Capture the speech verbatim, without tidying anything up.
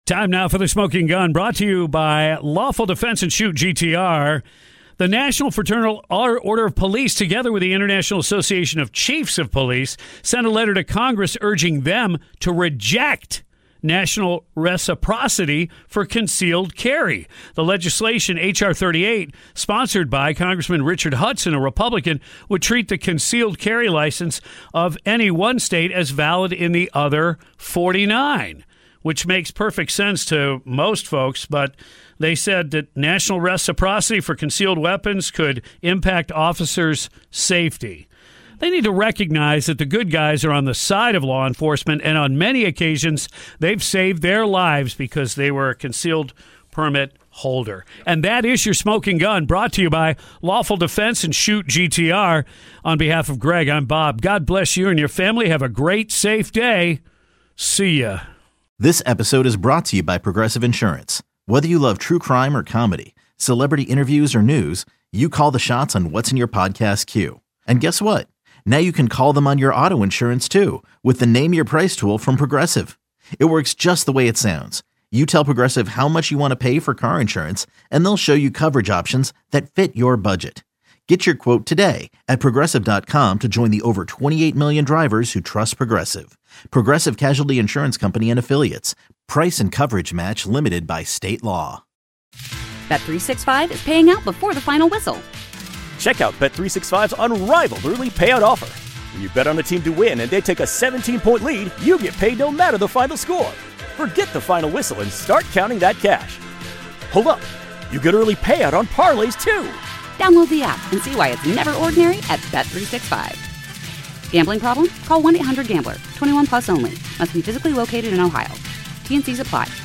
Time now for the Smoking Gun, brought to you by Lawful Defense and Shoot G T R. The National Fraternal Order of Police, together with the International Association of Chiefs of Police, sent a letter to Congress urging them to reject national reciprocity for concealed carry. The legislation, H R thirty-eight, sponsored by Congressman Richard Hudson, a Republican, would treat the concealed carry license of any one state as valid in the other forty-nine, which makes perfect sense to most folks, but they said that national reciprocity for concealed weapons could impact officers' safety. They need to recognize that the good guys are on the side of law enforcement, and on many occasions, they've saved their lives because they were a concealed permit holder. And that is your Smoking Gun, brought to you by Lawful Defense and Shoot G T R. On behalf of Greg, I'm Bob. God bless you and your family. Have a great, safe day. See ya. This episode is brought to you by Progressive Insurance. Whether you love true crime or comedy, celebrity interviews or news, you call the shots on what's in your podcast queue. And guess what? Now you can call them on your auto insurance too with the Name Your Price tool from Progressive. It works just the way it sounds. You tell Progressive how much you want to pay for car insurance, and they'll show you coverage options that fit your budget. Get your quote today at Progressive dot com to join the over twenty-eight million drivers who trust Progressive. Progressive Casualty Insurance Company and Affiliates. Price and coverage match limited by state law. Bet three sixty-five is paying out before the final whistle. Check out Bet three sixty-five's unrivaled early payout offer. When you bet on a team to win and they take a seventeen-point lead, you get paid no matter the final score. Forget the final whistle and start counting that cash. Hold up. You get early payout on parlays, too. Download the app and see why it's never ordinary at Bet three sixty-five. Gambling problem? Call one eight hundred gambler. twenty-one plus only. Must be physically located in Ohio. T and C's apply.